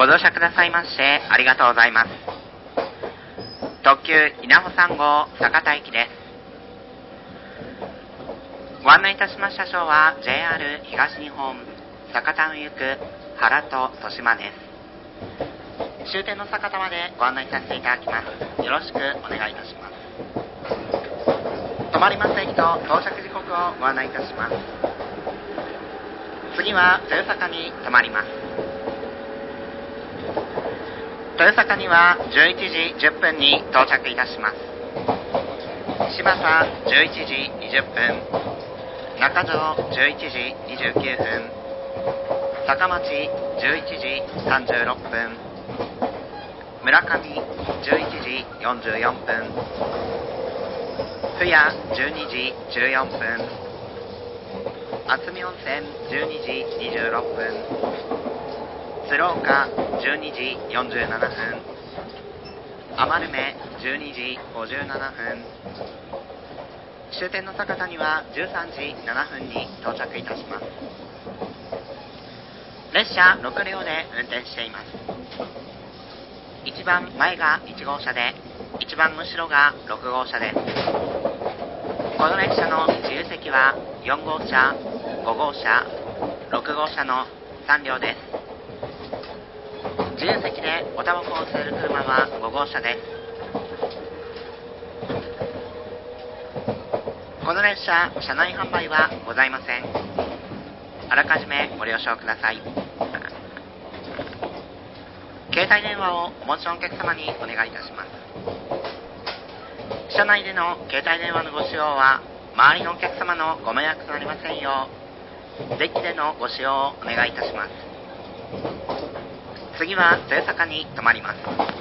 ご乗車くださいましてありがとうございます。特急稲穂3号酒田駅です。ご案内いたしました車は JR 東日本酒田運行く原と豊島です。終点の酒田までご案内させていただきます。よろしくお願いいたします。止まります駅と到着時刻をご案内いたします。次は豊坂に停まります。豊坂には11時10分に到着いたします。柴田11時20分、中条11時29分、坂町11時36分、村上11時44分、府谷12時14分、渥美温泉12時26分、鶴岡12時47分、余目12時57分、終点の酒田には13時7分に到着いたします。列車6両で運転しています。一番前が1号車で、一番後ろが6号車です。この列車の自由席は4号車、5号車、6号車の3両です。自由席でおタバコを吸える車は5号車です。この列車、車内販売はございません。あらかじめご了承ください。携帯電話をお持ちのお客様にお願いいたします。車内での携帯電話のご使用は周りのお客様のご迷惑となりませんようデッキでのご使用をお願いいたします。次は豊坂に停まります。